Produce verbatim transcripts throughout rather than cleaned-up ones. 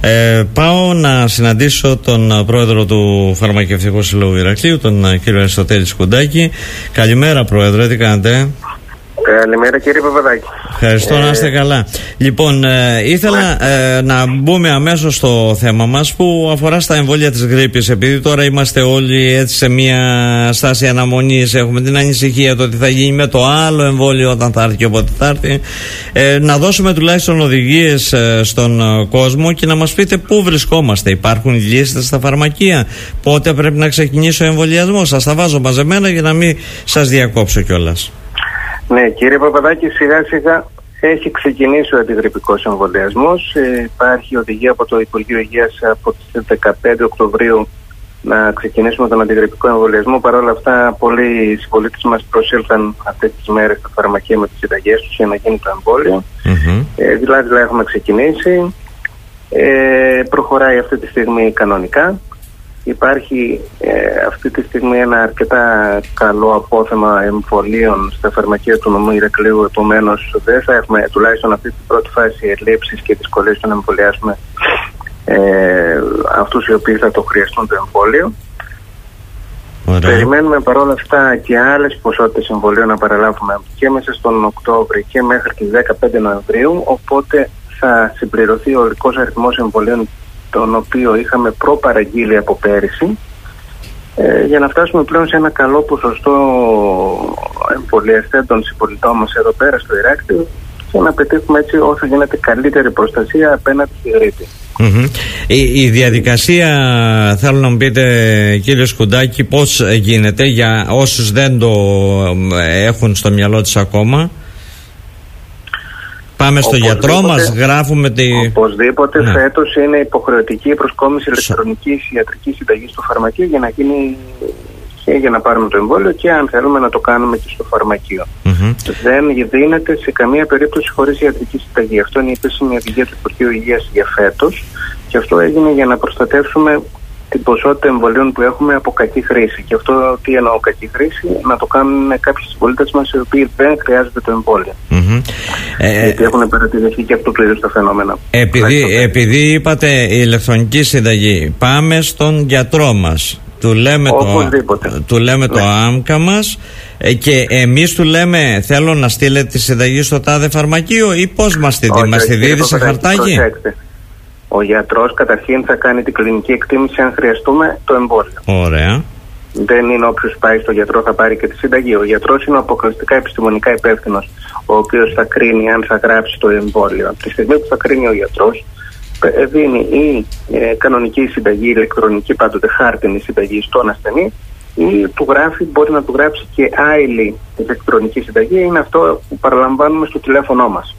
Ε, πάω να συναντήσω τον πρόεδρο του Φαρμακευτικού Συλλόγου Ηρακλείου, τον κύριο Αριστοτέλη Σκουντάκη. Καλημέρα, πρόεδρε, τι κάνετε? Καλημέρα, κύριε Παπαδάκη. Ευχαριστώ, ε... να είστε καλά. Λοιπόν, ε, ήθελα ε, να μπούμε αμέσως στο θέμα μας που αφορά στα εμβόλια της γρίπης. Επειδή τώρα είμαστε όλοι έτσι σε μια στάση αναμονής, έχουμε την ανησυχία το ότι θα γίνει με το άλλο εμβόλιο όταν θα έρθει και όποτε θα έρθει. Ε, να δώσουμε τουλάχιστον οδηγίες ε, στον κόσμο και να μας πείτε πού βρισκόμαστε. Υπάρχουν λίστες στα φαρμακεία? Πότε πρέπει να ξεκινήσει ο εμβολιασμός? Σας τα βάζω μαζεμένα για να μην σας διακόψω κιόλας. Ναι, κύριε Παπαδάκη, σιγά σιγά έχει ξεκινήσει ο αντιγρυπικός εμβολιασμός. Ε, υπάρχει οδηγία από το Υπουργείο Υγείας από τις δεκαπέντε Οκτωβρίου να ξεκινήσουμε τον αντιγρυπικό εμβολιασμό. Παρ' όλα αυτά, πολλοί συμπολίτες μας προσήλθαν αυτές τις μέρες στα φαρμακεία με τις συνταγές τους για να γίνει το εμβόλιο. Mm-hmm. Ε, δηλαδή, δηλαδή, έχουμε ξεκινήσει. Ε, προχωράει αυτή τη στιγμή κανονικά. Υπάρχει ε, αυτή τη στιγμή ένα αρκετά καλό απόθεμα εμβολίων στα φαρμακεία του νομού Ηρακλείου. Επομένως, δεν θα έχουμε τουλάχιστον αυτή την πρώτη φάση ελλείψεις και δυσκολίες στο να εμβολιάσουμε ε, αυτούς οι οποίοι θα το χρειαστούν το εμβόλιο. Ωραία. Περιμένουμε παρόλα αυτά και άλλες ποσότητες εμβολίων να παραλάβουμε και μέσα στον Οκτώβρη και μέχρι τις δεκαπέντε Νοεμβρίου. Οπότε θα συμπληρωθεί ο ολικός αριθμός εμβολίων τον οποίο είχαμε προπαραγγείλει από πέρυσι, ε, για να φτάσουμε πλέον σε ένα καλό ποσοστό εμβολιαστέντων συμπολιτών μας εδώ πέρα στο Ηράκλειο και να πετύχουμε έτσι όσο γίνεται καλύτερη προστασία απέναντι στη γρίπη. Mm-hmm. Η, η διαδικασία, θέλω να μου πείτε, κύριε Σκουντάκη, πώς γίνεται για όσους δεν το έχουν στο μυαλό τους ακόμα? Πάμε στο γιατρό μας, γράφουμε τη... Οπωσδήποτε, ναι. Φέτος είναι υποχρεωτική η προσκόμιση ηλεκτρονικής ιατρικής συνταγής στο φαρμακείο για να γίνει και για να πάρουμε το εμβόλιο και αν θέλουμε να το κάνουμε και στο φαρμακείο. Mm-hmm. Δεν δίνεται σε καμία περίπτωση χωρίς ιατρική συνταγή. Αυτό είναι η επίσημη οδηγία του Υπουργείου Υγείας για φέτος και αυτό έγινε για να προστατεύσουμε την ποσότητα εμβολίων που έχουμε από κακή χρήση. Και αυτό τι εννοώ κακή χρήση? Να το κάνουν κάποιοι συμπολίτες μας οι οποίοι δεν χρειάζονται το εμβόλιο. Mm-hmm. Γιατί ε, έχουν παρατηρηθεί και αυτό το είδος τα φαινόμενα. Επειδή, επειδή είπατε η ηλεκτρονική συνταγή, πάμε στον γιατρό μας. Του λέμε το, του λέμε ναι. το άμκα μας και εμείς του λέμε θέλω να στείλετε τη συνταγή στο τάδε φαρμακείο ή πώς μας τη δει? Μας τη δίδει σε χαρτάκι? Προσέξτε. Ο γιατρός καταρχήν θα κάνει την κλινική εκτίμηση αν χρειαστούμε το εμβόλιο. Ωραία. Δεν είναι όποιος πάει στο γιατρό θα πάρει και τη συνταγή. Ο γιατρός είναι ο αποκλειστικά επιστημονικά υπεύθυνος, ο οποίος θα κρίνει αν θα γράψει το εμβόλιο. Από τη στιγμή που θα κρίνει ο γιατρός, δίνει η ε, κανονική συνταγή, ηλεκτρονική πάντοτε χάρτινη συνταγή στον ασθενή ή του γράφει, μπορεί να του γράψει και άειλη ηλεκτρονική συνταγή, είναι αυτό που παραλαμβάνουμε στο τηλέφωνό μας.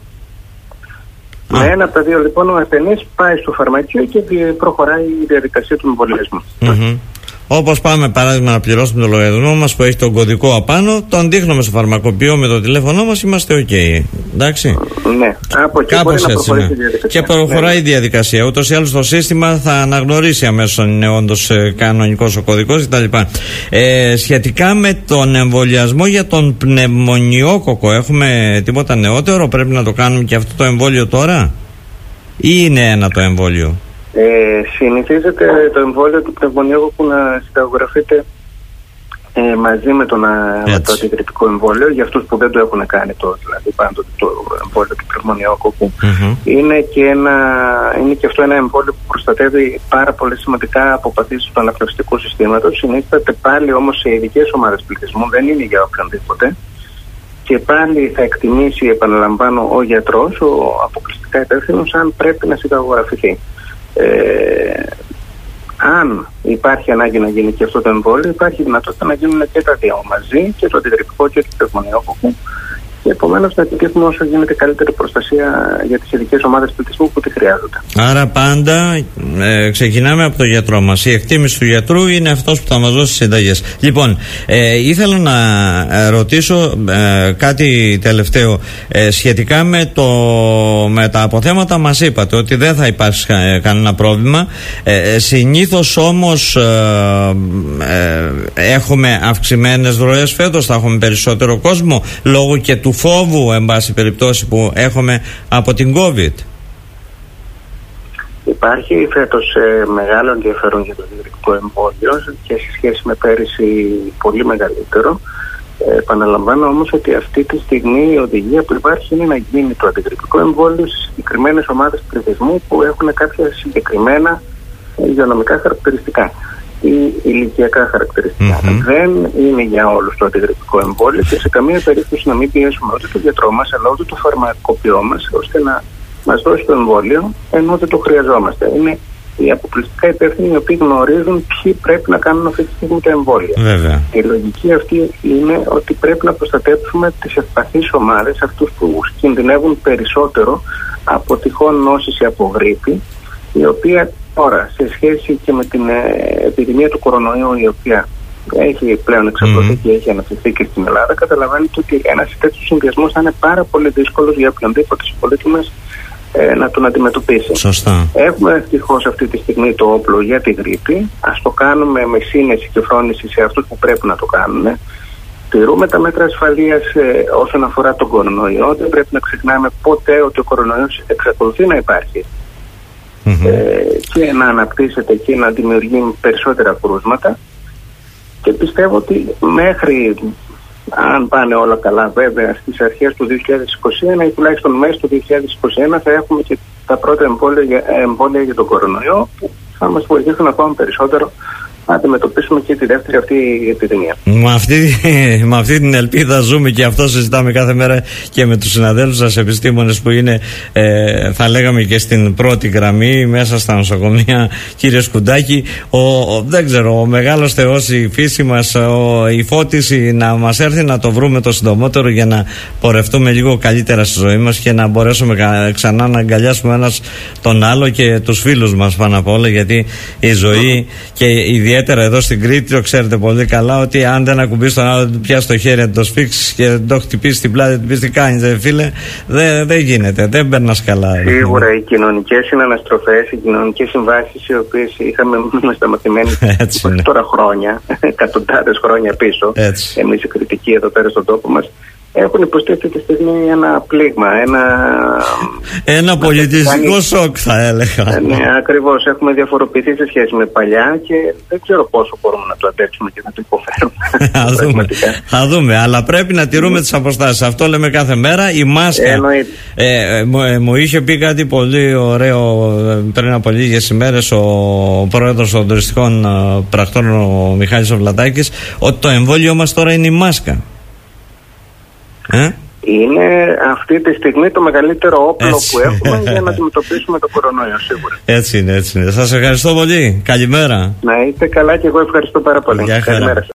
Με ένα από τα δύο λοιπόν ο ασθενής πάει στο φαρμακείο και προχωράει η διαδικασία του εμβολιασμού. Mm-hmm. Όπως πάμε παράδειγμα να πληρώσουμε το λογαριασμό μας που έχει τον κωδικό απάνω, τον δείχνουμε στο φαρμακοποιό με το τηλέφωνό μας, είμαστε ok. Εντάξει. Ναι, από εκεί κάπως μπορεί έτσι, να ναι. η διαδικασία. Και προχωράει ναι. η διαδικασία. Ούτως ή άλλως το σύστημα θα αναγνωρίσει αμέσως αν είναι όντως ε, κανονικός ο κωδικός κτλ. Ε, σχετικά με τον εμβολιασμό για τον πνευμονιόκοκο, έχουμε τίποτα νεότερο? Πρέπει να το κάνουμε και αυτό το εμβόλιο τώρα ή είναι ένα το εμβόλιο? Ε, συνηθίζεται το εμβόλιο του πνευμονιόκοκου να συνταγογραφείται ε, μαζί με, το, με το αντιγρυπικό εμβόλιο για αυτούς που δεν το έχουν κάνει το, δηλαδή πάντοτε το εμβόλιο του πνευμονιόκοκου. Mm-hmm. Είναι, και ένα, είναι και αυτό ένα εμβόλιο που προστατεύει πάρα πολύ σημαντικά από παθήσεις του αναπνευστικού συστήματος. Συνίσταται πάλι όμως σε ειδικές ομάδες πληθυσμού, δεν είναι για οποιονδήποτε. Και πάλι θα εκτιμήσει, επαναλαμβάνω, ο γιατρός, ο αποκλειστικά υπεύθυνος, αν πρέπει να συνταγογραφηθεί. Ε, αν υπάρχει ανάγκη να γίνει και αυτό το εμβόλιο, υπάρχει δυνατότητα να γίνουν και τα δύο μαζί, και το αντιγρυπικό και το πνευμονιόκοκο, και επομένως να επιτύχουμε όσο γίνεται καλύτερη προστασία για τις ειδικές ομάδες πληθυσμού που τη χρειάζονται. Άρα πάντα ε, ξεκινάμε από τον γιατρό μας. Η εκτίμηση του γιατρού είναι αυτός που θα μας δώσει συνταγές. Λοιπόν, ε, ήθελα να ε, ρωτήσω ε, κάτι τελευταίο ε, σχετικά με, το, με τα αποθέματα. Μας είπατε ότι δεν θα υπάρξει κα, κανένα πρόβλημα. Ε, συνήθως όμως ε, ε, έχουμε αυξημένες ροές φέτος, θα έχουμε περισσότερο κόσμο λόγω και του φόβου, εν πάση περιπτώσει, που έχουμε από την COVID. Υπάρχει φέτος ε, μεγάλο ενδιαφέρον για το αντιγρυπικό εμβόλιο και σε σχέση με πέρυσι πολύ μεγαλύτερο. Ε, επαναλαμβάνω όμως ότι αυτή τη στιγμή η οδηγία που υπάρχει είναι να γίνει το αντιγρυπικό εμβόλιο σε συγκεκριμένες ομάδες πληθυσμού που έχουν κάποια συγκεκριμένα υγειονομικά χαρακτηριστικά ή ηλικιακά χαρακτηριστικά. Mm-hmm. Δεν είναι για όλους το αντιγρυπικό εμβόλιο και σε καμία περίπτωση να μην πιέσουμε ούτε το γιατρό μας αλλά ούτε το φαρμακοποιό μας ώστε να μας δώσει το εμβόλιο ενώ δεν το χρειαζόμαστε. Είναι οι αποκλειστικά υπεύθυνοι οι οποίοι γνωρίζουν ποιοι πρέπει να κάνουν αυτή τη στιγμή τα εμβόλια. Βέβαια. Η λογική αυτή είναι ότι πρέπει να προστατεύσουμε τις ευπαθείς ομάδες, αυτούς που κινδυνεύουν περισσότερο από τυχόν νόσηση από γρίπη, η οποία τώρα σε σχέση και με την ε, επιδημία του κορονοϊού, η οποία έχει πλέον εξαπλωθεί mm. και έχει αναφερθεί και στην Ελλάδα, καταλαβαίνετε ότι ένας τέτοιος συνδυασμός θα είναι πάρα πολύ δύσκολος για οποιονδήποτε συμπολίτη μας ε, να τον αντιμετωπίσει. Σωστά. Έχουμε ευτυχώς αυτή τη στιγμή το όπλο για τη γρίπη. Ας το κάνουμε με σύνεση και φρόνηση σε αυτούς που πρέπει να το κάνουν. Τηρούμε τα μέτρα ασφαλείας ε, όσον αφορά τον κορονοϊό. Δεν πρέπει να ξεχνάμε ποτέ ότι ο κορονοϊός εξακολουθεί να υπάρχει mm-hmm. ε, και να αναπτύσσεται και να δημιουργεί περισσότερα κρούσματα. Και πιστεύω ότι μέχρι, αν πάνε όλα καλά βέβαια, στις αρχές του δύο χιλιάδες είκοσι ένα ή τουλάχιστον μέσα του δύο χιλιάδες είκοσι ένα θα έχουμε και τα πρώτα εμβόλια, εμβόλια για τον κορονοϊό που θα μας βοηθήσουν ακόμα περισσότερο να αντιμετωπίσουμε και τη δεύτερη αυτή επιδημία. Με αυτή, με αυτή την ελπίδα ζούμε και αυτό συζητάμε κάθε μέρα και με τους συναδέλφους σας επιστήμονες που είναι ε, θα λέγαμε και στην πρώτη γραμμή μέσα στα νοσοκομεία. Κύριε Σκουντάκη, ο, ο, δεν ξέρω, ο μεγάλος Θεός, η φύση μας, ο, η φώτιση να μας έρθει να το βρούμε το συντομότερο για να πορευτούμε λίγο καλύτερα στη ζωή μας και να μπορέσουμε ξανά να αγκαλιάσουμε ένας τον άλλο και τους φίλους μας πάνω απ' όλα, γιατί η ζωή και ιδιαίτερα ιδιαίτερα εδώ στην Κρήτη, το ξέρετε πολύ καλά, ότι αν δεν ακουμπήσει τον άλλο, του πιάσει το χέρι, να το σφίξει και το χτυπήσει στην πλάτη, του πει τι κάνει, δε, φίλε, δεν δε γίνεται, δεν περνά καλά. Σίγουρα οι κοινωνικές συναναστροφές, οι κοινωνικές συμβάσεις, οι οποίες είχαμε σταματημένοι τώρα χρόνια, εκατοντάδες χρόνια πίσω, εμείς οι κριτικοί εδώ πέρα στον τόπο μας, έχουν υποστεί αυτή τη στιγμή ένα πλήγμα, ένα... Ένα πολιτιστικό κάνει... σοκ θα έλεγα. Ναι, ακριβώς. Έχουμε διαφοροποιηθεί σε σχέση με παλιά και δεν ξέρω πόσο μπορούμε να το αντέξουμε και να το υποφέρουμε. Θα δούμε. Θα δούμε, αλλά πρέπει να τηρούμε mm. τις αποστάσεις. Αυτό λέμε κάθε μέρα. Η μάσκα... Ε, ε, μου, ε, μου είχε πει κάτι πολύ ωραίο πριν από λίγες ημέρες ο πρόεδρος των τουριστικών πρακτόρων, ο Μιχάλης ο Βλατάκης, ότι το εμβόλιο μας τώρα είναι η μάσκα. Ε? Είναι αυτή τη στιγμή το μεγαλύτερο όπλο έτσι που έχουμε για να αντιμετωπίσουμε το κορονοϊό, σίγουρα. Έτσι είναι, έτσι είναι. Σας ευχαριστώ πολύ. Καλημέρα. Να είστε καλά και εγώ ευχαριστώ πάρα πολύ. Καλημέρα.